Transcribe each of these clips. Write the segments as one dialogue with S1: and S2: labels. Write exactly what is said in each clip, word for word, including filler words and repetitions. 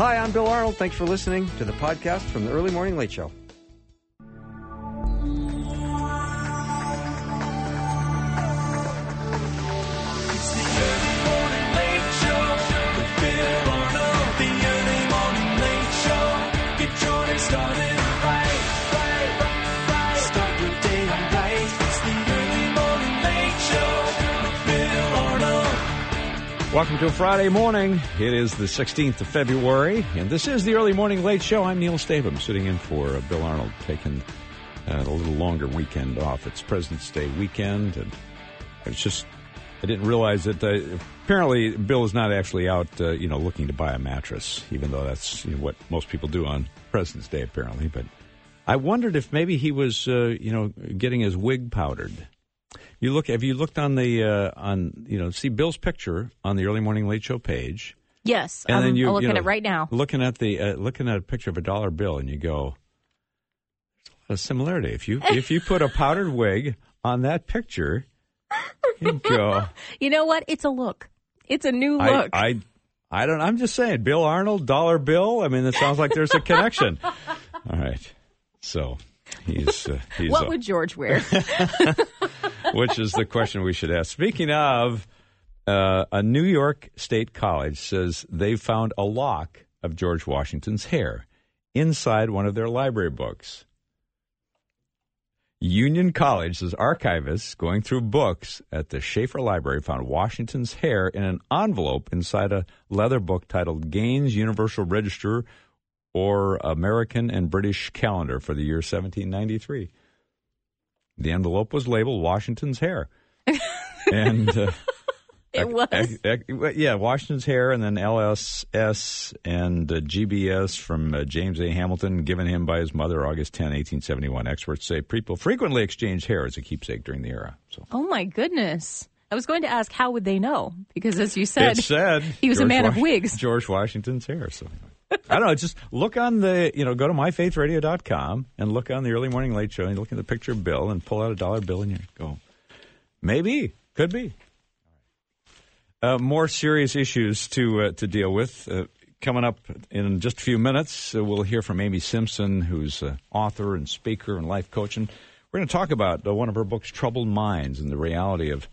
S1: Hi, I'm Bill Arnold. Thanks for listening to the podcast from the Early Morning Late Show. Welcome to a Friday morning. It is the sixteenth of February, and this is the Early Morning Late Show. I'm Neil Stavum, sitting in for uh, Bill Arnold, taking uh, a little longer weekend off. It's President's Day weekend, and it's just, I didn't realize that uh, apparently Bill is not actually out, uh, you know, looking to buy a mattress, even though that's, you know, what most people do on President's Day, apparently. But I wondered if maybe he was, uh, you know, getting his wig powdered. You look. Have you looked on the uh, on you know see Bill's picture on the Early Morning Late Show page?
S2: Yes,
S1: and
S2: I'm,
S1: then you,
S2: I'll look
S1: you know,
S2: at it right now.
S1: Looking at the uh, looking at a picture of a dollar bill, and you go, "There's a lot of similarity." If you if you put a powdered wig on that picture, you go.
S2: You know what? It's a look. It's a new look.
S1: I I, I don't. I'm just saying, Bill Arnold, dollar bill. I mean, it sounds like there's a connection. All right, so he's uh, he's.
S2: What
S1: a,
S2: would George wear?
S1: Which is the question we should ask. Speaking of, uh, a New York State college says they found a lock of George Washington's hair inside one of their library books. Union College's archivists going through books at the Schaefer Library found Washington's hair in an envelope inside a leather book titled Gaines Universal Register or American and British Calendar for the year seventeen ninety-three. The envelope was labeled Washington's hair. And uh,
S2: it was?
S1: Ec- ec- ec- yeah, Washington's hair, and then L S S and uh, G B S from uh, James A. Hamilton, given him by his mother August tenth, eighteen seventy-one. Experts say people frequently exchanged hair as a keepsake during the era. So.
S2: Oh, my goodness. I was going to ask, how would they know? Because as you said,
S1: it said
S2: he was
S1: George
S2: a man
S1: Was-
S2: of wigs.
S1: George Washington's hair, so... I don't know. Just look on the, you know, go to my faith radio dot com and look on the Early Morning Late Show and look at the picture of Bill and pull out a dollar bill and you go, maybe, could be. Uh, more serious issues to uh, to deal with. Uh, coming up in just a few minutes, uh, we'll hear from Amy Simpson, who's an author and speaker and life coach. And we're going to talk about uh, one of her books, Troubled Minds, and the reality of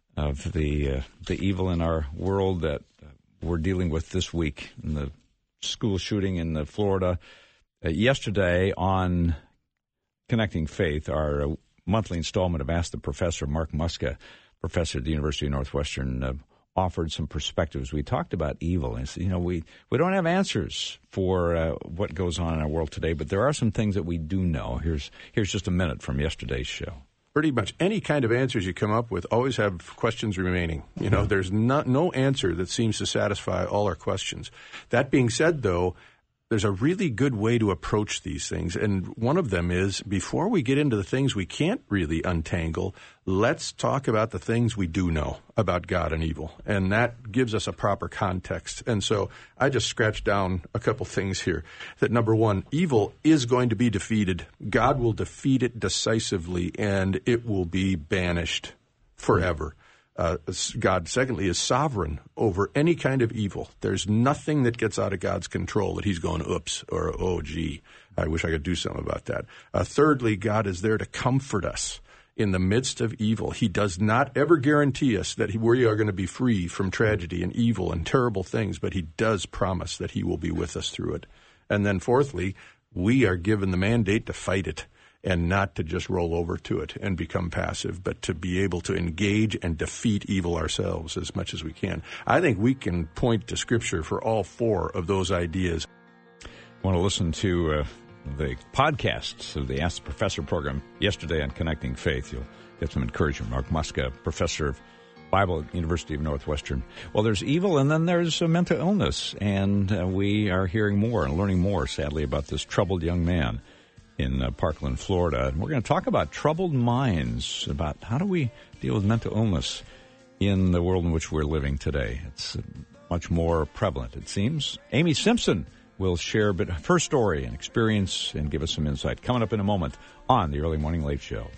S1: of the uh, the evil in our world that uh, we're dealing with this week in the school shooting in uh, Florida. Uh, yesterday on Connecting Faith, our uh, monthly installment of Ask the Professor, Mark Muska, professor at the University of Northwestern, uh, offered some perspectives. We talked about evil. And, you know, we, we don't have answers for uh, what goes on in our world today, but there are some things that we do know. Here's, here's just a minute from yesterday's show.
S3: Pretty much any kind of answers you come up with always have questions remaining. You know, there's not, no answer that seems to satisfy all our questions. That being said, though, there's a really good way to approach these things. And one of them is, before we get into the things we can't really untangle, let's talk about the things we do know about God and evil. And that gives us a proper context. And so I just scratched down a couple things here. That number one, evil is going to be defeated. God will defeat it decisively, and it will be banished forever. Uh, God, secondly, is sovereign over any kind of evil. There's nothing that gets out of God's control that he's going, oops, or, oh, gee, I wish I could do something about that. Uh, thirdly, God is there to comfort us in the midst of evil. He does not ever guarantee us that he, we are going to be free from tragedy and evil and terrible things, but he does promise that he will be with us through it. And then fourthly, we are given the mandate to fight it, and not to just roll over to it and become passive, but to be able to engage and defeat evil ourselves as much as we can. I think we can point to Scripture for all four of those ideas.
S1: Want to listen to uh, the podcasts of the Ask the Professor program yesterday on Connecting Faith. You'll get some encouragement. Mark Muska, professor of Bible at the University of Northwestern. Well, there's evil, and then there's a mental illness, and uh, we are hearing more and learning more, sadly, about this troubled young man in uh, Parkland, Florida. And we're going to talk about troubled minds, about how do we deal with mental illness in the world in which we're living today. It's uh, much more prevalent, it seems. Amy Simpson will share a bit of her story and experience and give us some insight. Coming up in a moment on the Early Morning Late Show.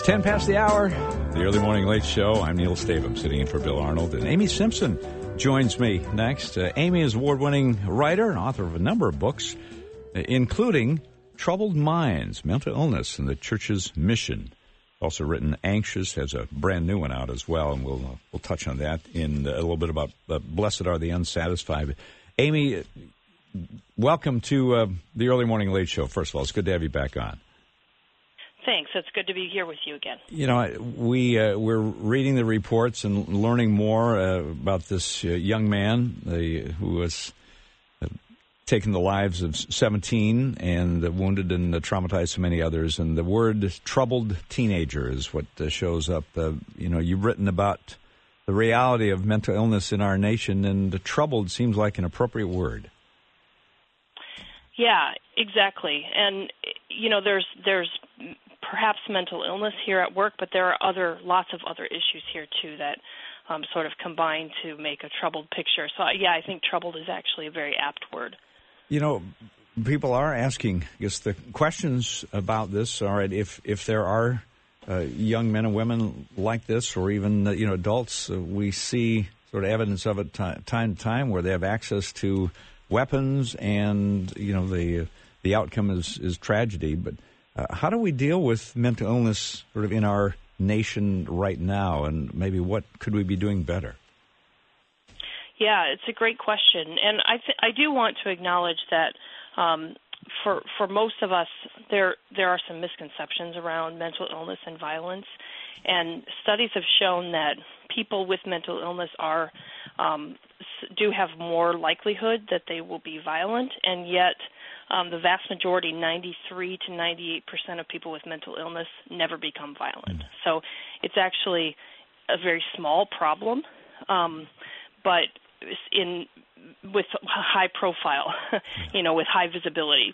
S1: ten past the hour, the Early Morning Late Show. I'm Neil Stavum, sitting in for Bill Arnold. And Amy Simpson joins me next. Uh, Amy is award-winning writer and author of a number of books, uh, including Troubled Minds, Mental Illness and the Church's Mission. Also written Anxious, has a brand new one out as well, and we'll uh, we'll touch on that in uh, a little bit about uh, Blessed Are the Unsatisfied. Amy, welcome to uh, the Early Morning Late Show. First of all, it's good to have you back on.
S4: Thanks. It's good to be here with you again.
S1: You know, we, uh, we're reading the reports and learning more uh, about this uh, young man uh, who was uh, taken the lives of seventeen and uh, wounded and uh, traumatized so many others. And the word troubled teenager is what uh, shows up. Uh, you know, you've written about the reality of mental illness in our nation, and uh, troubled seems like an appropriate word.
S4: Yeah, exactly. And, you know, there's there's perhaps mental illness here at work, but there are other lots of other issues here, too, that um, sort of combine to make a troubled picture. So, yeah, I think troubled is actually a very apt word.
S1: You know, people are asking, I guess the questions about this are if, if there are uh, young men and women like this, or even, uh, you know, adults, uh, we see sort of evidence of it t- time to time where they have access to weapons and, you know, the the outcome is, is tragedy. But uh, how do we deal with mental illness sort of in our nation right now, and maybe what could we be doing better?
S4: Yeah, it's a great question. And I th- I do want to acknowledge that um, for for most of us, there there are some misconceptions around mental illness and violence. And studies have shown that people with mental illness are um, do have more likelihood that they will be violent, and yet um, the vast majority, ninety-three to ninety-eight percent of people with mental illness never become violent. Mm. So it's actually a very small problem, um, but in with high profile, you know, with high visibility.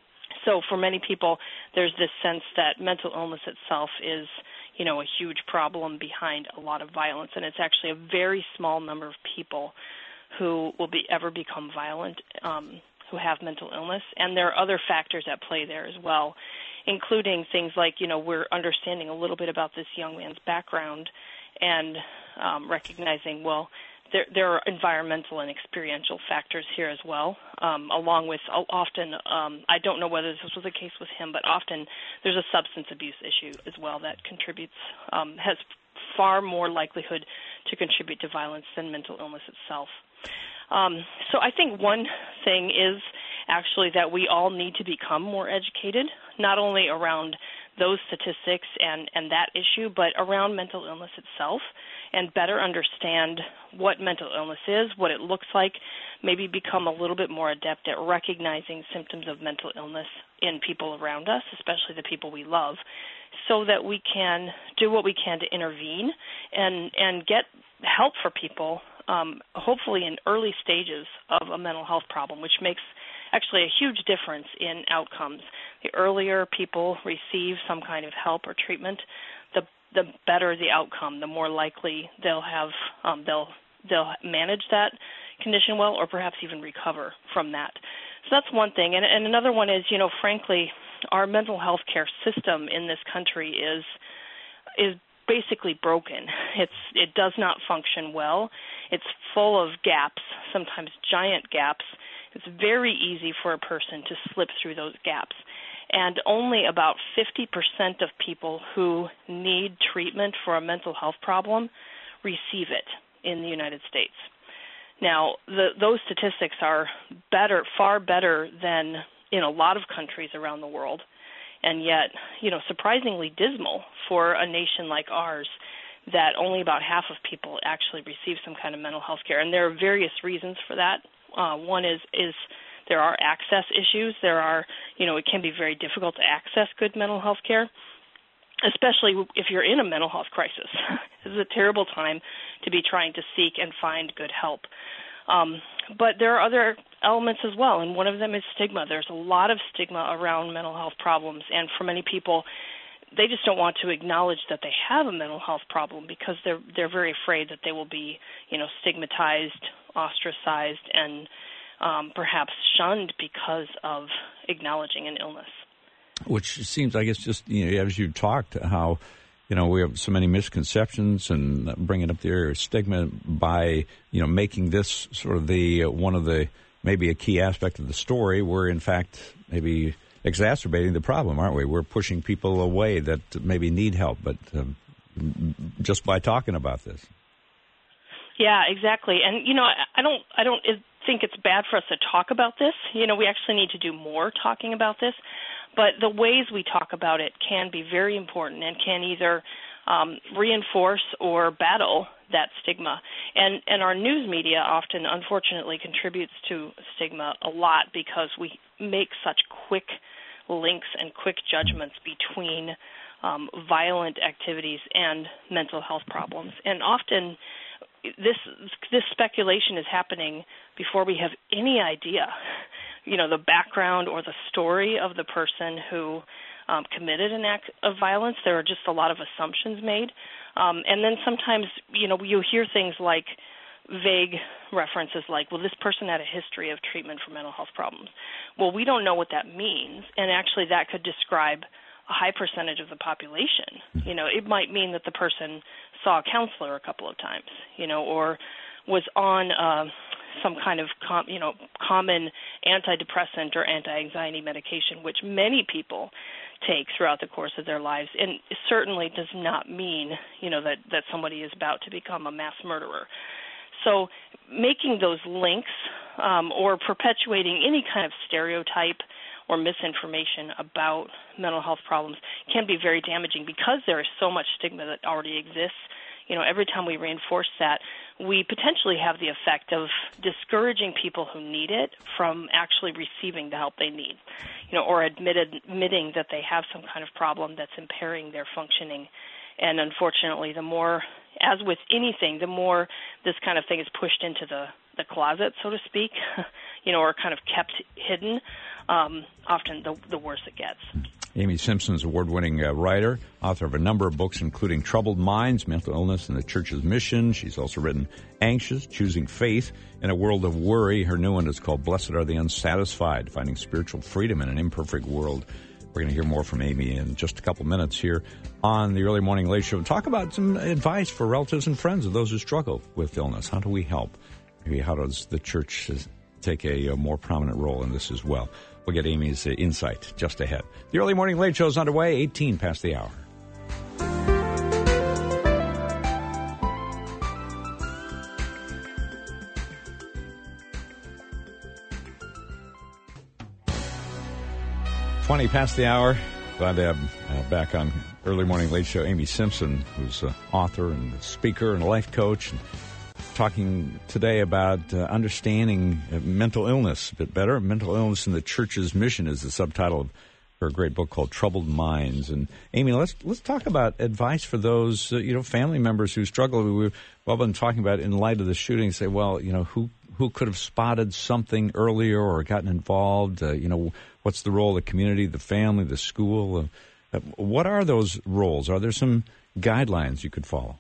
S4: So for many people, there's this sense that mental illness itself is, you know, a huge problem behind a lot of violence, and it's actually a very small number of people who will be ever become violent, um, who have mental illness. And there are other factors at play there as well, including things like, you know, we're understanding a little bit about this young man's background and um, recognizing, well, there, there are environmental and experiential factors here as well, um, along with often, um, I don't know whether this was the case with him, but often there's a substance abuse issue as well that contributes, um, has far more likelihood to contribute to violence than mental illness itself. Um, so I think one thing is actually that we all need to become more educated, not only around those statistics and, and that issue, but around mental illness itself, and better understand what mental illness is, what it looks like, maybe become a little bit more adept at recognizing symptoms of mental illness in people around us, especially the people we love, so that we can do what we can to intervene and, and get help for people, um, hopefully in early stages of a mental health problem, which makes actually a huge difference in outcomes. The earlier people receive some kind of help or treatment, the the better the outcome, the more likely they'll have um, they'll they'll manage that condition well, or perhaps even recover from that. So that's one thing. And, and another one is, you know, frankly, our mental health care system in this country is is basically broken. It's it does not function well. It's full of gaps, sometimes giant gaps. It's very easy for a person to slip through those gaps. And only about fifty percent of people who need treatment for a mental health problem receive it in the United States. Now, the, those statistics are better, far better than in a lot of countries around the world, and yet, you know, surprisingly dismal for a nation like ours that only about half of people actually receive some kind of mental health care. And there are various reasons for that. Uh, one is is there are access issues. There are, you know, it can be very difficult to access good mental health care, especially if you're in a mental health crisis. This is a terrible time to be trying to seek and find good help. Um, but there are other elements as well, and one of them is stigma. There's a lot of stigma around mental health problems, and for many people, they just don't want to acknowledge that they have a mental health problem because they're they're very afraid that they will be, you know, stigmatized, ostracized, and um, perhaps shunned because of acknowledging an illness.
S1: Which seems, I guess, just, you know, as you talked, how you know, we have so many misconceptions and bringing up the area of stigma by, you know, making this sort of the uh, one of the maybe a key aspect of the story. We're in fact maybe exacerbating the problem, aren't we? We're pushing people away that maybe need help, but um, just by talking about this.
S4: Yeah, exactly. And, you know, I don't I don't think it's bad for us to talk about this. You know, we actually need to do more talking about this. But the ways we talk about it can be very important and can either um, reinforce or battle that stigma. And, and our news media often, unfortunately, contributes to stigma a lot because we make such quick links and quick judgments between um, violent activities and mental health problems. And often this this speculation is happening before we have any idea, you know, the background or the story of the person who um, committed an act of violence. There are just a lot of assumptions made. Um, and then sometimes, you know, you hear things like vague references like, well, this person had a history of treatment for mental health problems. Well, we don't know what that means, and actually that could describe a high percentage of the population. You know, it might mean that the person saw a counselor a couple of times, you know, or was on uh, some kind of, com- you know, common antidepressant or anti-anxiety medication, which many people take throughout the course of their lives, and it certainly does not mean, you know, that, that somebody is about to become a mass murderer. So making those links um, or perpetuating any kind of stereotype or misinformation about mental health problems can be very damaging because there is so much stigma that already exists. You know, every time we reinforce that, we potentially have the effect of discouraging people who need it from actually receiving the help they need, you know, or admitted, admitting that they have some kind of problem that's impairing their functioning. And unfortunately, the more, as with anything, the more this kind of thing is pushed into the, the closet, so to speak, you know, or kind of kept hidden, um, often the, the worse it gets.
S1: Amy Simpson's award-winning uh, writer, author of a number of books, including Troubled Minds, Mental Illness and the Church's Mission. She's also written Anxious, Choosing Faith in a World of Worry. Her new one is called Blessed Are the Unsatisfied, Finding Spiritual Freedom in an Imperfect World. We're going to hear more from Amy in just a couple minutes here on the Early Morning Late Show. Talk about some advice for relatives and friends of those who struggle with illness. How do we help? Maybe how does the church take a, a more prominent role in this as well? We'll get Amy's uh, insight just ahead. The Early Morning Late Show is underway, eighteen past the hour. twenty past the hour. Glad to have uh, back on Early Morning Late Show Amy Simpson, who's an author and a speaker and a life coach, and talking today about uh, understanding uh, mental illness a bit better. Mental Illness and the Church's Mission is the subtitle of her great book called Troubled Minds. And Amy, let's let's talk about advice for those uh, you know family members who struggle. We've well been talking about in light of the shooting. Say, well, you know, who who could have spotted something earlier or gotten involved? Uh, you know, what's the role of the community, the family, the school? Uh, what are those roles? Are there some guidelines you could follow?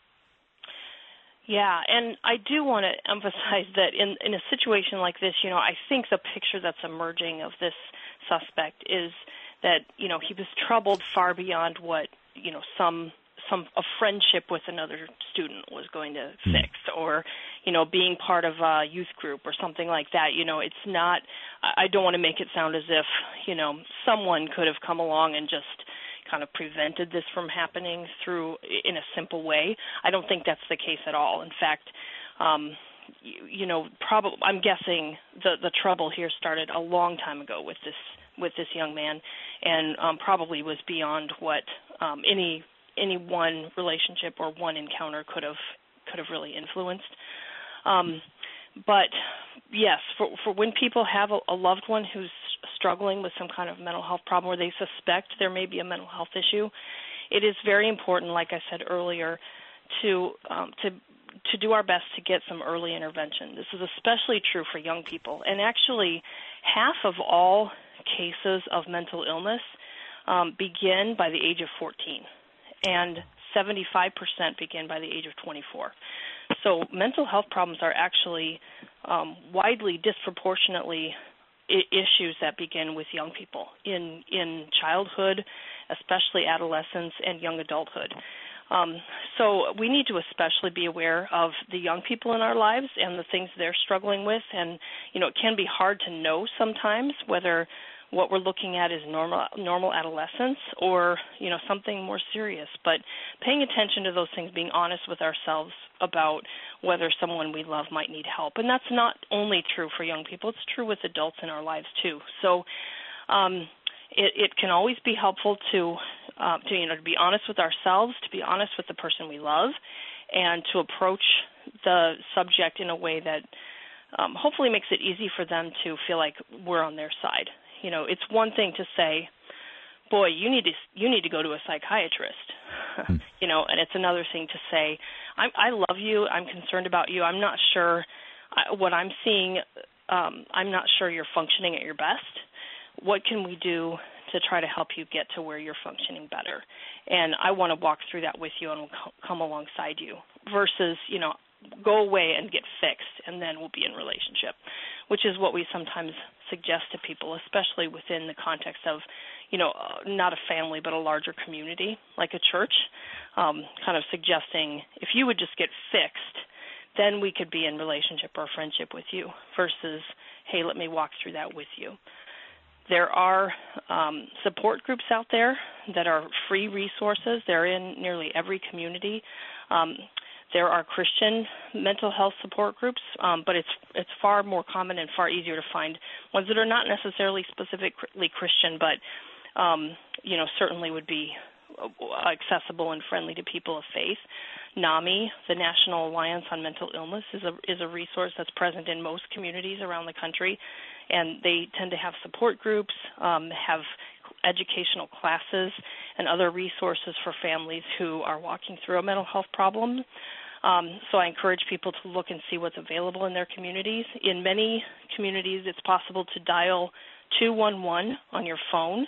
S4: Yeah, and I do want to emphasize that in, in a situation like this, you know, I think the picture that's emerging of this suspect is that, you know, he was troubled far beyond what, you know, some some a friendship with another student was going to fix, or, you know, being part of a youth group or something like that. You know, it's not, I don't want to make it sound as if, you know, someone could have come along and just kind of prevented this from happening through in a simple way. I don't think that's the case at all. In fact, um, you, you know, probably I'm guessing the the trouble here started a long time ago with this with this young man, and um, probably was beyond what um, any any one relationship or one encounter could have could have really influenced. Um, but yes, for for when people have a, a loved one who's struggling with some kind of mental health problem, or they suspect there may be a mental health issue, it is very important, like I said earlier, to um, to to do our best to get some early intervention. This is especially true for young people. And actually, half of all cases of mental illness um, begin by the age of fourteen, and seventy-five percent begin by the age of twenty-four. So mental health problems are actually um, widely, disproportionately I- issues that begin with young people in in childhood, especially adolescence and young adulthood. Um, so we need to especially be aware of the young people in our lives and the things they're struggling with. And, you know, it can be hard to know sometimes whether what we're looking at is normal normal adolescence or, you know, something more serious. But paying attention to those things, being honest with ourselves about whether someone we love might need help. And that's not only true for young people. It's true with adults in our lives, too. So um, it, it can always be helpful to Uh, to you know to be honest with ourselves, to be honest with the person we love, and to approach the subject in a way that um, hopefully makes it easy for them to feel like we're on their side. You know, it's one thing to say, "Boy, you need to you need to go to a psychiatrist," mm. you know, and it's another thing to say, I, "I love you. I'm concerned about you. I'm not sure I, what I'm seeing. Um, I'm not sure you're functioning at your best. What can we do to try to help you get to where you're functioning better? And I want to walk through that with you and we'll come alongside you," versus, you know, go away and get fixed and then we'll be in relationship, which is what we sometimes suggest to people, especially within the context of, you know, not a family but a larger community like a church, um, kind of suggesting if you would just get fixed, then we could be in relationship or friendship with you, versus, hey, let me walk through that with you. There are um, support groups out there that are free resources. They're in nearly every community. Um, there are Christian mental health support groups, um, but it's it's far more common and far easier to find ones that are not necessarily specifically Christian, but um, you know certainly would be accessible and friendly to people of faith. NAMI, the National Alliance on Mental Illness, is a is a resource that's present in most communities around the country, and they tend to have support groups, um, have educational classes, and other resources for families who are walking through a mental health problem. Um, so I encourage people to look and see what's available in their communities. In many communities, it's possible to dial two one one on your phone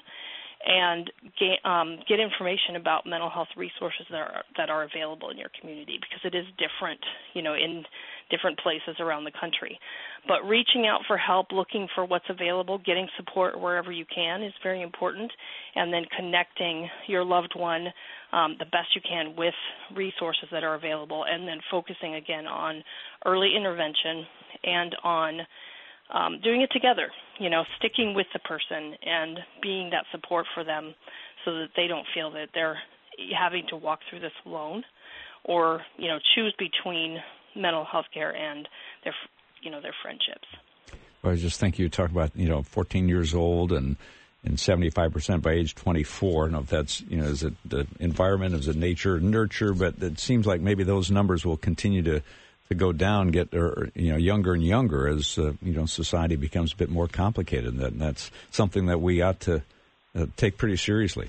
S4: and get, um, get information about mental health resources that are, that are available in your community, because it is different, you know, in different places around the country. But reaching out for help, looking for what's available, getting support wherever you can is very important, and then connecting your loved one um, the best you can with resources that are available, and then focusing again on early intervention and on Um, doing it together, you know, sticking with the person and being that support for them so that they don't feel that they're having to walk through this alone, or, you know, choose between mental health care and their, you know, their friendships.
S1: Well, I just think you talk about, you know, fourteen years old and, and seventy-five percent by age twenty-four. I don't know if that's, you know, is it the environment, is it nature, nurture, but it seems like maybe those numbers will continue to to go down, get or, you know younger and younger as uh, you know society becomes a bit more complicated. That and that's something that we ought to uh, take pretty seriously.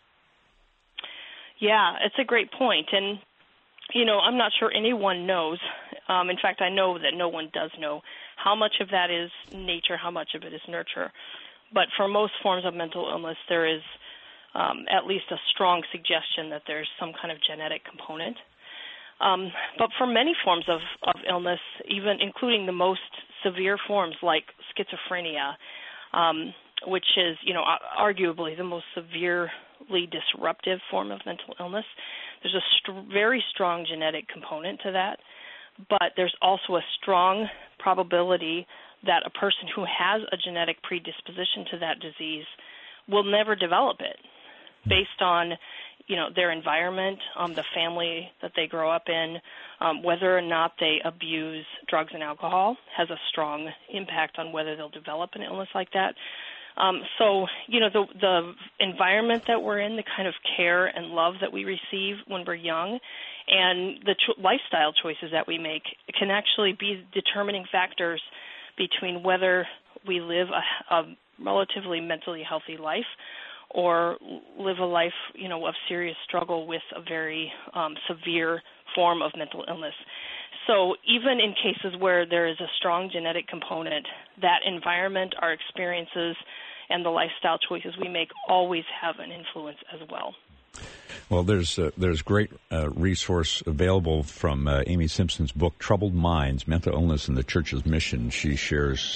S4: Yeah, it's a great point, and you know I'm not sure anyone knows. Um, in fact, I know that no one does know how much of that is nature, how much of it is nurture. But for most forms of mental illness, there is um, at least a strong suggestion that there's some kind of genetic component. Um, but for many forms of, of illness, even including the most severe forms like schizophrenia, um, which is, you know, arguably the most severely disruptive form of mental illness, there's a st- very strong genetic component to that. But there's also a strong probability that a person who has a genetic predisposition to that disease will never develop it, based on you know, their environment, um, the family that they grow up in, um, whether or not they abuse drugs and alcohol has a strong impact on whether they'll develop an illness like that. Um, so, you know, the, the environment that we're in, the kind of care and love that we receive when we're young, and the cho- lifestyle choices that we make can actually be determining factors between whether we live a, a relatively mentally healthy life or live a life, you know, of serious struggle with a very um, severe form of mental illness. So even in cases where there is a strong genetic component, that environment, our experiences, and the lifestyle choices we make always have an influence as well.
S1: Well, there's uh, there's great uh, resource available from uh, Amy Simpson's book, Troubled Minds, Mental Illness and the Church's Mission. She shares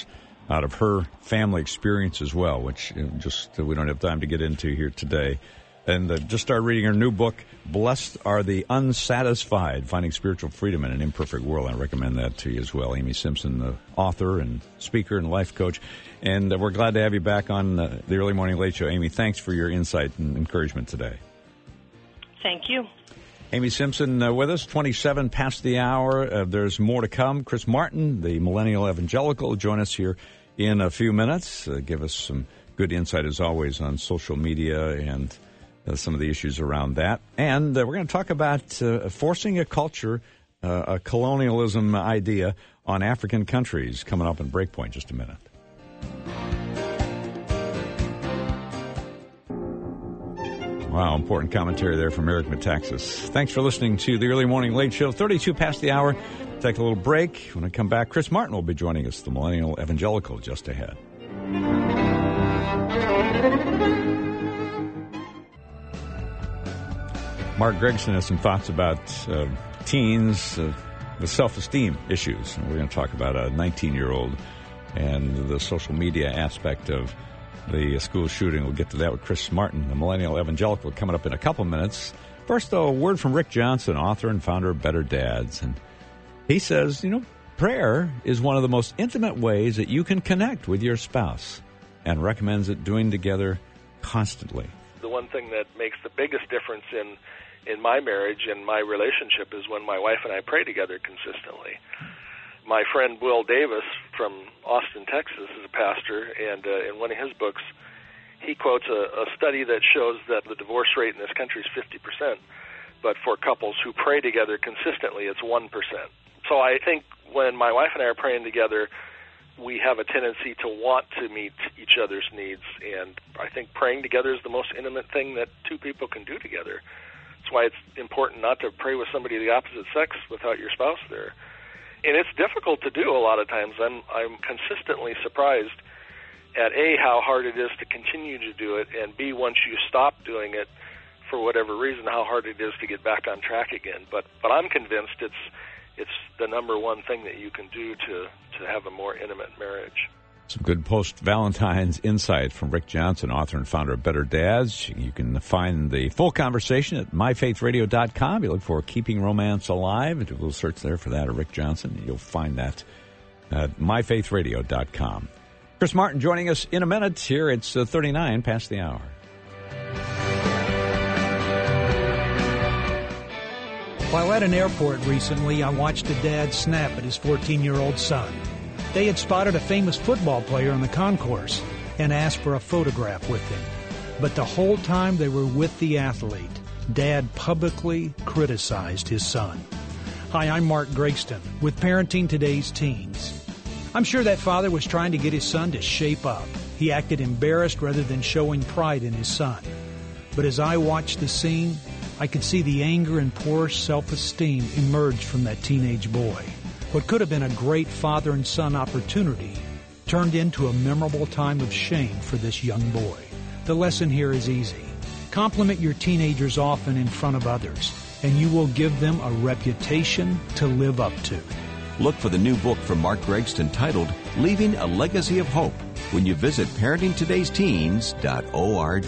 S1: out of her family experience as well, which you know, just uh, we don't have time to get into here today. And uh, just started reading her new book, Blessed Are the Unsatisfied, Finding Spiritual Freedom in an Imperfect World. I recommend that to you as well. Amy Simpson, the author and speaker and life coach. And uh, we're glad to have you back on uh, the Early Morning Late Show. Amy, thanks for your insight and encouragement today.
S4: Thank you.
S1: Amy Simpson uh, with us, twenty-seven past the hour. Uh, there's more to come. Chris Martin, the Millennial Evangelical, will join us here in a few minutes. Uh, give us some good insight, as always, on social media and Uh, some of the issues around that. And uh, we're going to talk about uh, forcing a culture, uh, a colonialism idea on African countries coming up in Breakpoint just a minute. Wow, important commentary there from Eric Metaxas. Thanks for listening to the Early Morning Late Show, thirty-two past the hour. Take a little break. When I come back, Chris Martin will be joining us, the Millennial Evangelical, just ahead. Mark Gregson has some thoughts about uh, teens, uh, the self-esteem issues. And we're going to talk about a nineteen-year-old and the social media aspect of the school shooting. We'll get to that with Chris Martin, the Millennial Evangelical, coming up in a couple minutes. First, though, a word from Rick Johnson, author and founder of Better Dads. And he says, you know, prayer is one of the most intimate ways that you can connect with your spouse, and recommends it doing together constantly.
S5: The one thing that makes the biggest difference in in my marriage and my relationship is when my wife and I pray together consistently. My friend Will Davis from Austin, Texas, is a pastor, and uh, in one of his books, he quotes a, a study that shows that the divorce rate in this country is fifty percent, but for couples who pray together consistently, it's one percent. So I think when my wife and I are praying together, we have a tendency to want to meet each other's needs, and I think praying together is the most intimate thing that two people can do together. That's why it's important not to pray with somebody of the opposite sex without your spouse there. And it's difficult to do a lot of times. I'm I'm consistently surprised at A, how hard it is to continue to do it, and B, once you stop doing it for whatever reason, how hard it is to get back on track again. But but I'm convinced it's it's the number one thing that you can do to, to have a more intimate marriage.
S1: Some good post-Valentine's insight from Rick Johnson, author and founder of Better Dads. You can find the full conversation at my faith radio dot com. You look for Keeping Romance Alive, and do a little search there for that, or Rick Johnson. You'll find that at my faith radio dot com. Chris Martin joining us in a minute here. It's uh, thirty-nine past the hour.
S6: While at an airport recently, I watched a dad snap at his fourteen-year-old son. They had spotted a famous football player in the concourse and asked for a photograph with him. But the whole time they were with the athlete, Dad publicly criticized his son. Hi, I'm Mark Gregston with Parenting Today's Teens. I'm sure that father was trying to get his son to shape up. He acted embarrassed rather than showing pride in his son. But as I watched the scene, I could see the anger and poor self-esteem emerge from that teenage boy. What could have been a great father and son opportunity turned into a memorable time of shame for this young boy. The lesson here is easy. Compliment your teenagers often in front of others, and you will give them a reputation to live up to.
S7: Look for the new book from Mark Gregston titled Leaving a Legacy of Hope when you visit parenting todays teens dot org.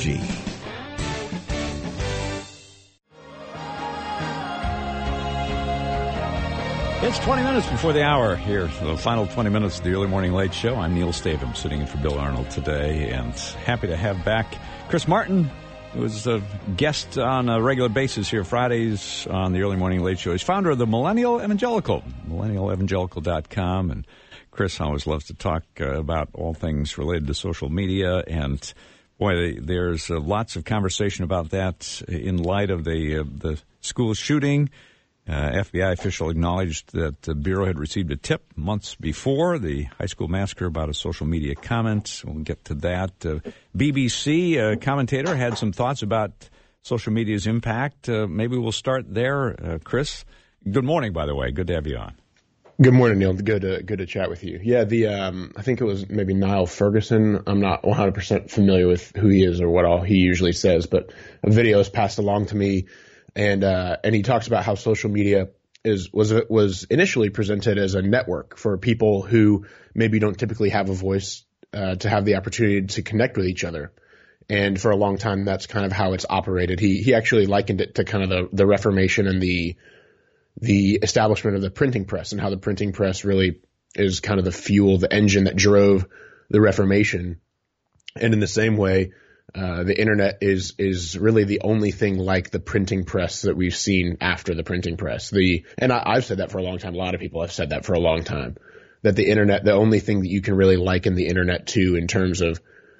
S1: It's twenty minutes before the hour here. The final twenty minutes of the Early Morning Late Show. I'm Neil Stavum, sitting in for Bill Arnold today, and happy to have back Chris Martin, who is a guest on a regular basis here Fridays on the Early Morning Late Show. He's founder of the Millennial Evangelical, millennial evangelical dot com, and Chris always loves to talk uh, about all things related to social media, and boy, there's uh, lots of conversation about that in light of the uh, the school shooting. Uh, F B I official acknowledged that the Bureau had received a tip months before the high school massacre about a social media comment. We'll get to that. Uh, B B C uh, commentator had some thoughts about social media's impact. Uh, maybe we'll start there, uh, Chris. Good morning, by the way. Good to have you on.
S8: Good morning, Neil. Good to, good to chat with you. Yeah, the um, I think it was maybe Niall Ferguson. I'm not one hundred percent familiar with who he is or what all he usually says, but a video is passed along to me. And uh, and he talks about how social media is was was initially presented as a network for people who maybe don't typically have a voice uh, to have the opportunity to connect with each other. And for a long time, that's kind of how it's operated. He he actually likened it to kind of the, the Reformation and the the establishment of the printing press, and how the printing press really is kind of the fuel, the engine that drove the Reformation. And in the same way, uh, the internet is is really the only thing like the printing press that we've seen after the printing press. The and I, I've said that for a long time. A lot of people have said that for a long time. That the internet, the only thing that you can really liken the internet to in terms of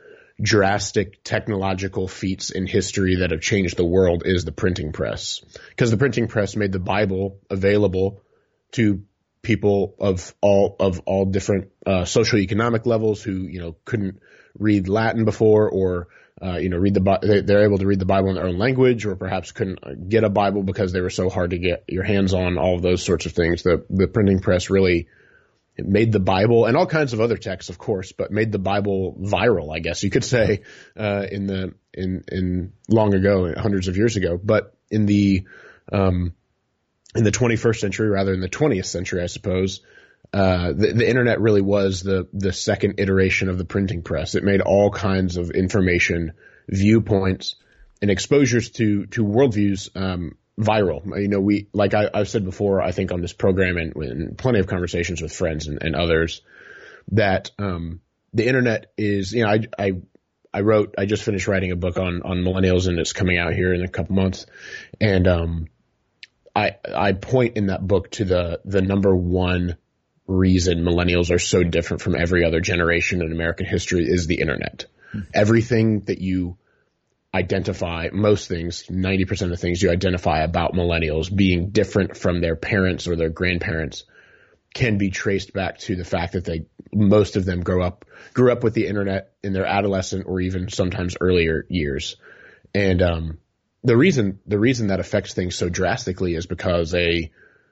S8: drastic technological feats in history that have changed the world is the printing press. Because the printing press made the Bible available to people of all of all different uh, socioeconomic levels who, you know, couldn't read Latin before, or uh, you know, read the they, they're able to read the Bible in their own language, or perhaps couldn't get a Bible because they were so hard to get your hands on. All of those sorts of things. The the printing press really It made the Bible and all kinds of other texts, of course, but made the Bible viral, I guess you could say, uh, in the, in, in long ago, hundreds of years ago. But in the, um, in the twenty-first century, rather in the twentieth century, I suppose, uh, the, the internet really was the, the second iteration of the printing press. It made all kinds of information, viewpoints, and exposures to, to worldviews, um, viral. You know, we, like I, I've said before, I think on this program and in plenty of conversations with friends and, and others, that, um, the internet is, you know, I, I, I wrote, I just finished writing a book on, on millennials, and it's coming out here in a couple months. And, um, I, I point in that book to the, the number one reason millennials are so different from every other generation in American history is the internet. Mm-hmm. Everything that you identify, most things, ninety percent of the things you identify about millennials being different from their parents or their grandparents can be traced back to the fact that they, most of them grow up, grew up with the internet in their adolescent or even sometimes earlier years. And, um, the reason, the reason that affects things so drastically is because a,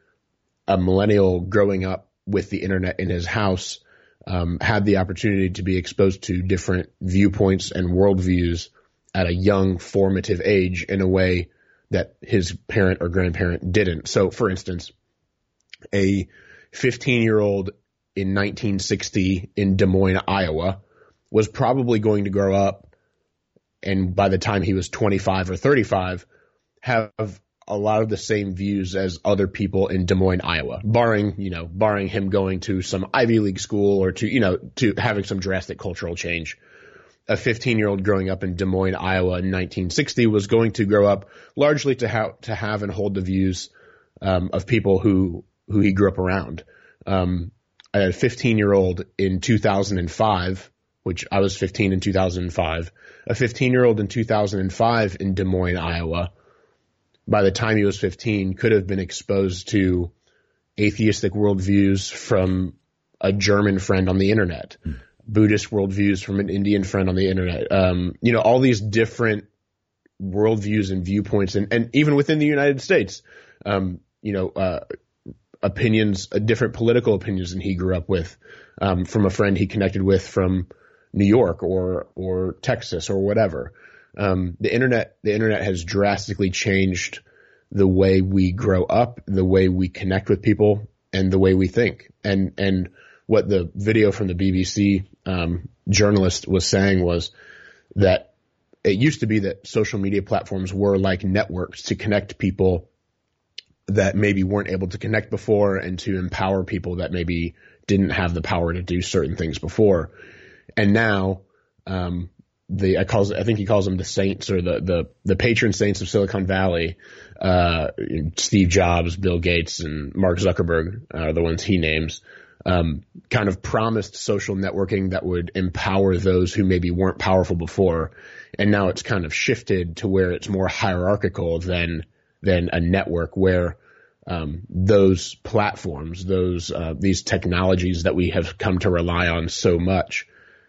S8: a millennial growing up with the internet in his house, um, had the opportunity to be exposed to different viewpoints and worldviews at a young formative age in a way that his parent or grandparent didn't. So, for instance, a fifteen-year-old in nineteen sixty in Des Moines, Iowa, was probably going to grow up, and by the time he was twenty-five or thirty-five, have a lot of the same views as other people in Des Moines, Iowa, barring, you know, barring him going to some Ivy League school or to, you know, to having some drastic cultural change. A fifteen-year-old growing up in Des Moines, Iowa in nineteen sixty was going to grow up largely to have to have and hold the views um, of people who who he grew up around. Um, a fifteen-year-old in two thousand five, which I was fifteen in two thousand five, a fifteen-year-old in two thousand five in Des Moines, Iowa, by the time he was fifteen, could have been exposed to atheistic worldviews from a German friend on the internet. Mm. Buddhist worldviews from an Indian friend on the internet. Um, you know, all these different worldviews and viewpoints, and, and even within the United States, um, you know, uh, opinions, uh, different political opinions than he grew up with, um, from a friend he connected with from New York or, or Texas or whatever. Um, the internet, the internet has drastically changed the way we grow up, the way we connect with people, and the way we think. And, and what the video from the B B C um, journalist was saying was that it used to be that social media platforms were like networks to connect people that maybe weren't able to connect before, and to empower people that maybe didn't have the power to do certain things before. And now, um, the I calls I think he calls them the saints, or the the the patron saints of Silicon Valley. Uh, Steve Jobs, Bill Gates, and Mark Zuckerberg are the ones he names. Um, kind of promised social networking that would empower those who maybe weren't powerful before. And now it's kind of shifted to where it's more hierarchical than, than a network, where, um, those platforms, those, uh, these technologies that we have come to rely on so much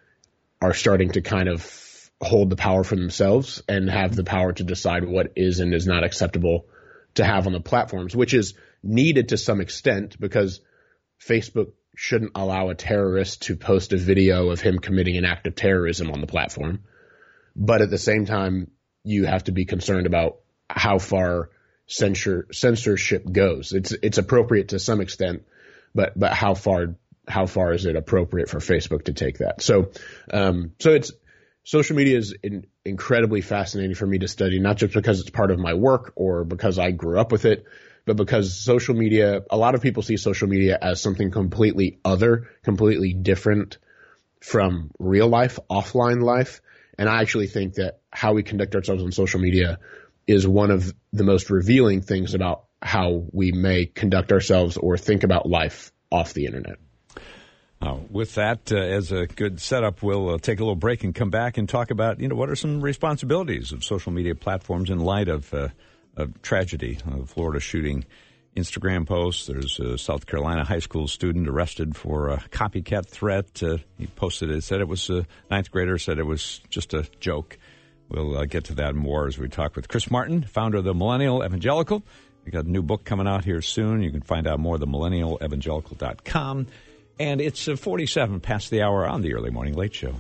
S8: are starting to kind of hold the power for themselves and have the power to decide what is and is not acceptable to have on the platforms, which is needed to some extent, because Facebook shouldn't allow a terrorist to post a video of him committing an act of terrorism on the platform. But at the same time, you have to be concerned about how far censor censorship goes. It's it's appropriate to some extent, but but how far how far is it appropriate for Facebook to take that? So um, so it's social media is in, incredibly fascinating for me to study, not just because it's part of my work or because I grew up with it, but because social media, a lot of people see social media as something completely other, completely different from real life, offline life. And I actually think that how we conduct ourselves on social media is one of the most revealing things about how we may conduct ourselves or think about life off the internet.
S1: Uh, with that, uh, as a good setup, we'll uh, take a little break and come back and talk about, you know, what are some responsibilities of social media platforms in light of, uh, of tragedy, uh, the Florida shooting. Instagram posts. There's a South Carolina high school student arrested for a copycat threat. Uh, he posted it, said it was a ninth grader, said it was just a joke. We'll uh, get to that more as we talk with Chris Martin, founder of the Millennial Evangelical. We got a new book coming out here soon. You can find out more at the millennial evangelical dot com. And it's uh, forty-seven past the hour on the Early Morning Late Show.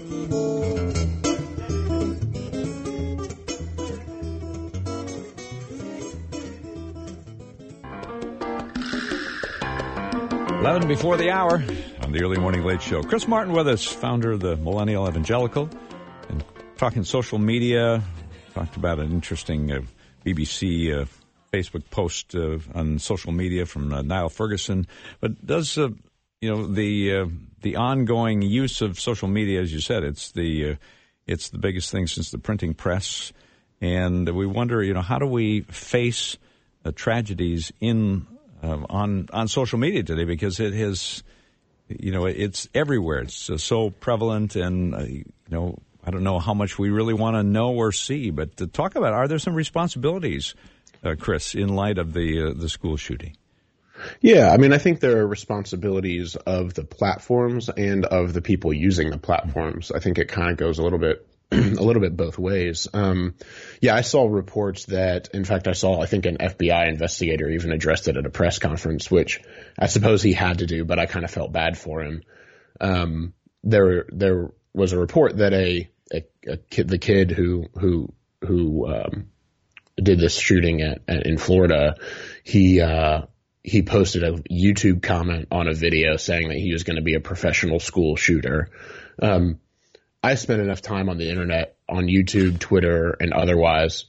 S1: eleven before the hour on the Early Morning Late Show. Chris Martin with us, founder of the Millennial Evangelical. And talking social media, talked about an interesting uh, B B C uh, Facebook post uh, on social media from uh, Niall Ferguson. But does, uh, you know, the uh, the ongoing use of social media, as you said, it's the uh, it's the biggest thing since the printing press. And we wonder, you know, how do we face uh, tragedies in Uh, on on social media today, because it has, you know, it's everywhere. It's uh, so prevalent, and uh, you know, I don't know how much we really want to know or see. But to talk about, are there some responsibilities, uh, Chris, in light of the uh, the school shooting?
S8: Yeah, I mean, I think there are responsibilities of the platforms and of the people using the platforms. I think it kind of goes a little bit. a little bit both ways. Um, yeah, I saw reports that, in fact, I saw, I think an F B I investigator even addressed it at a press conference, which I suppose he had to do, but I kind of felt bad for him. Um, there, there was a report that a, a, a kid, the kid who, who, who, um, did this shooting at, at in Florida, he, uh, he posted a YouTube comment on a video saying that he was going to be a professional school shooter. Um, I spent enough time on the internet, on YouTube, Twitter, and otherwise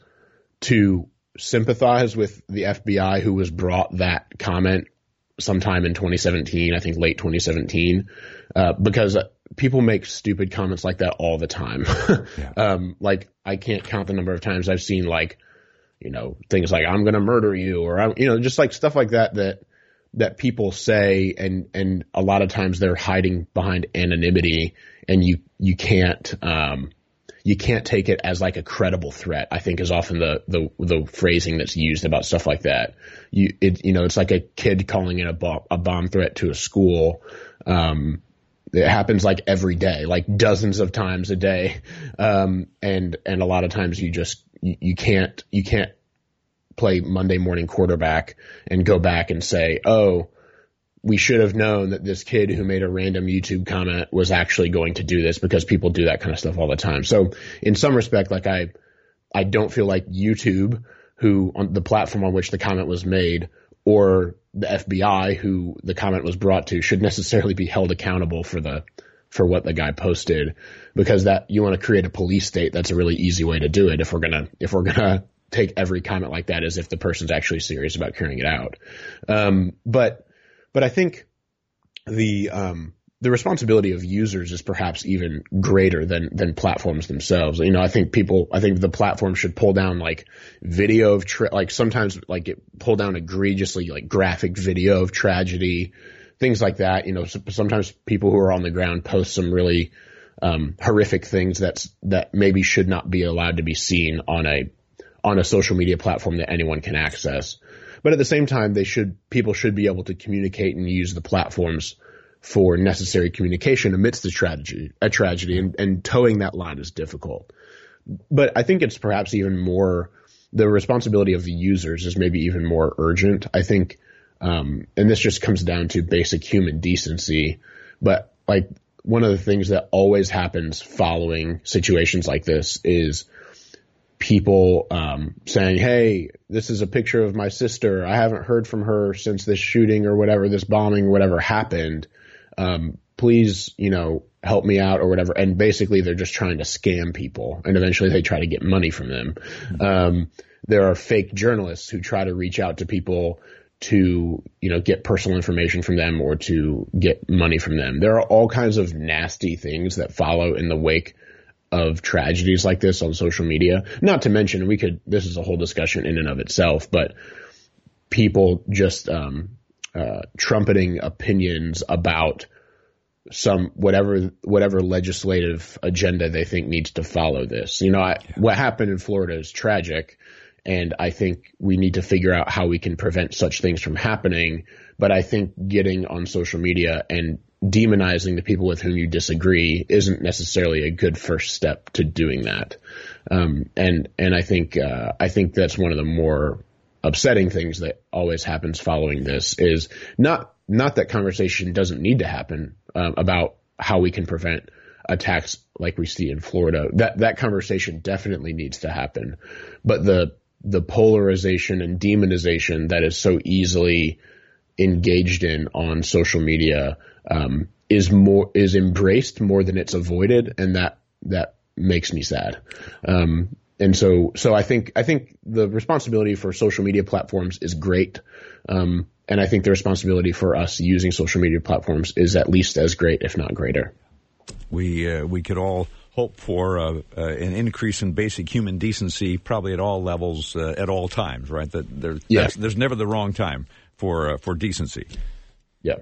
S8: to sympathize with the F B I who was brought that comment sometime in twenty seventeen, I think late twenty seventeen, uh, because people make stupid comments like that all the time. yeah. um, like I can't count the number of times I've seen like, you know, things like I'm going to murder you, or I'm, you know, just like stuff like that, that, that people say. And, and a lot of times they're hiding behind anonymity, and you, you can't, um, you can't take it as like a credible threat, I think is often the, the, the phrasing that's used about stuff like that. You, it, you know, it's like a kid calling in a bomb, a bomb threat to a school. Um, it happens like every day, like dozens of times a day. Um, and, and a lot of times you just, you, you can't, you can't play Monday morning quarterback and go back and say, oh, we should have known that this kid who made a random YouTube comment was actually going to do this, because people do that kind of stuff all the time. So in some respect, like I, I don't feel like YouTube, who on the platform on which the comment was made, or the F B I, who the comment was brought to, should necessarily be held accountable for the, for what the guy posted, because that you want to create a police state. That's a really easy way to do it. If we're going to, if we're going to take every comment like that as if the person's actually serious about carrying it out. Um, but, But I think the um, the responsibility of users is perhaps even greater than than platforms themselves. You know, I think people, I think the platform should pull down like video of tra- like sometimes like it pull down egregiously like graphic video of tragedy, things like that. You know, so, sometimes people who are on the ground post some really um, horrific things that's that maybe should not be allowed to be seen on a on a social media platform that anyone can access. But at the same time, they should, people should be able to communicate and use the platforms for necessary communication amidst the tragedy, a tragedy, and, and towing that line is difficult. But I think it's perhaps even more, the responsibility of the users is maybe even more urgent. I think, um, and this just comes down to basic human decency, but like one of the things that always happens following situations like this is people um, saying, hey, this is a picture of my sister. I haven't heard from her since this shooting or whatever, this bombing, whatever happened. Um, please, you know, help me out or whatever. And basically they're just trying to scam people, and eventually they try to get money from them. Um, there are fake journalists who try to reach out to people to, you know, get personal information from them or to get money from them. There are all kinds of nasty things that follow in the wake of tragedies like this on social media. Not to mention, we could, this is a whole discussion in and of itself, but people just, um, uh, trumpeting opinions about some, whatever, whatever legislative agenda they think needs to follow this. You know, I, what happened in Florida is tragic. And I think we need to figure out how we can prevent such things from happening. But I think getting on social media and demonizing the people with whom you disagree isn't necessarily a good first step to doing that. Um, and and I think uh, I think that's one of the more upsetting things that always happens following this is not not that conversation doesn't need to happen um, about how we can prevent attacks like we see in Florida. That that conversation definitely needs to happen. But the the polarization and demonization that is so easily engaged in on social media um, is more is embraced more than it's avoided, and that that makes me sad. Um, and so so I think I think the responsibility for social media platforms is great, um, and I think the responsibility for us using social media platforms is at least as great, if not greater.
S1: We uh, we could all hope for uh, uh, an increase in basic human decency, probably at all levels, uh, at all times, right? That there,
S8: yeah.
S1: there's never the wrong time for uh, for decency.
S8: Yeah,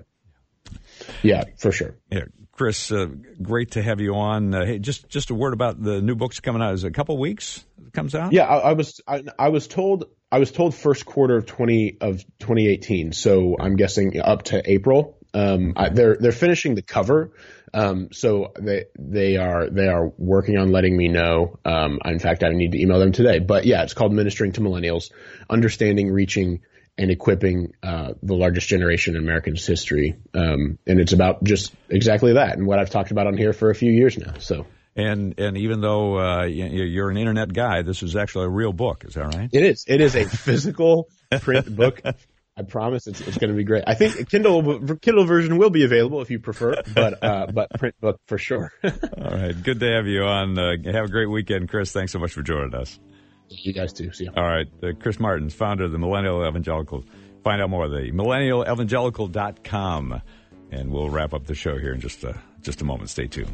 S8: yeah, for sure.
S1: Yeah, Chris, uh, great to have you on. Uh, hey, just just a word about the new book's coming out. Is it a couple weeks it comes out?
S8: Yeah, I, I was I, I was told I was told first quarter of twenty of twenty eighteen. So I'm guessing up to April. Um, I, they're they're finishing the cover. Um, so they, they are, they are working on letting me know. Um, in fact, I need to email them today, but yeah, it's called Ministering to Millennials, Understanding, Reaching, and Equipping, uh, the largest generation in American's history. Um, and it's about just exactly that and what I've talked about on here for a few years now. So.
S1: And, and even though, uh, you're an internet guy, this is actually a real book. Is that right?
S8: It is. It is a physical print book. I promise it's it's going to be great. I think a Kindle Kindle version will be available if you prefer, but uh, but print book for sure.
S1: All right, good to have you on. Uh, have a great weekend, Chris. Thanks so much for joining us.
S8: You guys too. See you.
S1: All right, uh, Chris Martins, founder of the Millennial Evangelical. Find out more at the millennial evangelical dot com, and we'll wrap up the show here in just a, just a moment. Stay tuned.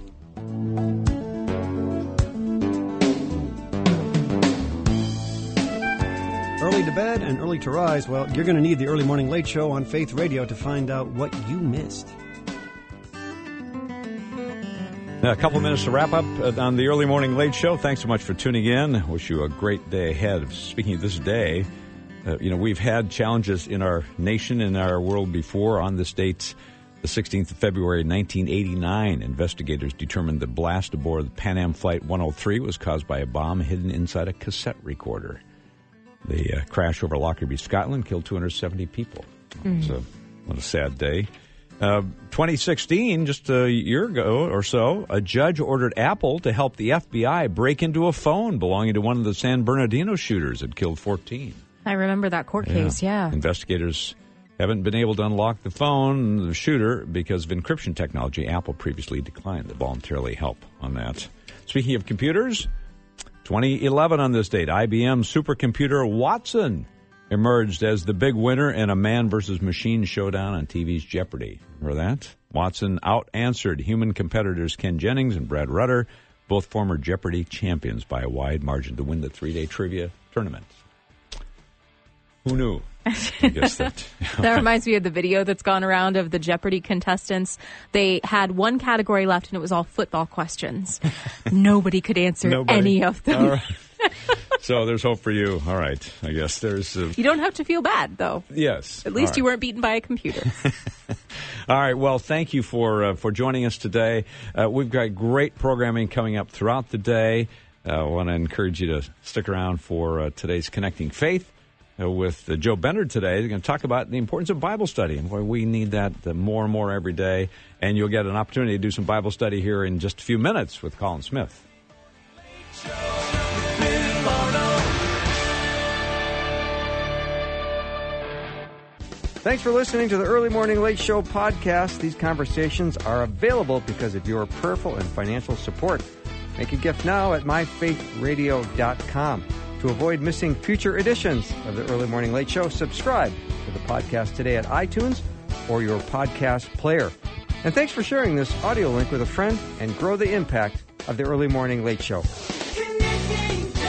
S9: Early to bed and early to rise. Well, you're going to need the Early Morning Late Show on Faith Radio to find out what you missed.
S1: Now, a couple of minutes to wrap up on the Early Morning Late Show. Thanks so much for tuning in. Wish you a great day ahead. Speaking of this day, uh, you know, we've had challenges in our nation and our world before. On this date, the sixteenth of February, nineteen eighty-nine, investigators determined the blast aboard Pan Am Flight one oh three was caused by a bomb hidden inside a cassette recorder. The uh, crash over Lockerbie, Scotland, killed two hundred seventy people. Mm. So, what a sad day. Uh, twenty sixteen, just a year ago or so, a judge ordered Apple to help the F B I break into a phone belonging to one of the San Bernardino shooters that killed fourteen.
S2: I remember that court
S1: yeah.
S2: case, yeah.
S1: Investigators haven't been able to unlock the phone, the shooter, because of encryption technology. Apple previously declined to voluntarily help on that. Speaking of computers, twenty eleven on this date, I B M supercomputer Watson emerged as the big winner in a man versus machine showdown on T V's Jeopardy! Remember that? Watson out-answered human competitors Ken Jennings and Brad Rutter, both former Jeopardy! Champions, by a wide margin to win the three-day trivia tournament. Who knew? I guess that,
S2: that reminds me of the video that's gone around of the Jeopardy! Contestants. They had one category left, and it was all football questions. Nobody could answer Nobody. any of them.
S1: All right. So there's hope for you. All right. I guess there's... Uh,
S2: you don't have to feel bad, though.
S1: Yes.
S2: At least
S1: right.
S2: you weren't beaten by a computer.
S1: All right. Well, thank you for uh, for joining us today. Uh, we've got great programming coming up throughout the day. Uh, I want to encourage you to stick around for uh, today's Connecting Faith. Uh, with uh, Joe Bender today. They're going to talk about the importance of Bible study and why we need that uh, more and more every day. And you'll get an opportunity to do some Bible study here in just a few minutes with Colin Smith.
S10: Thanks for listening to the Early Morning Late Show podcast. These conversations are available because of your prayerful and financial support. Make a gift now at my faith radio dot com. To avoid missing future editions of the Early Morning Late Show, subscribe to the podcast today at iTunes or your podcast player. And thanks for sharing this audio link with a friend and grow the impact of the Early Morning Late Show.
S11: Connecting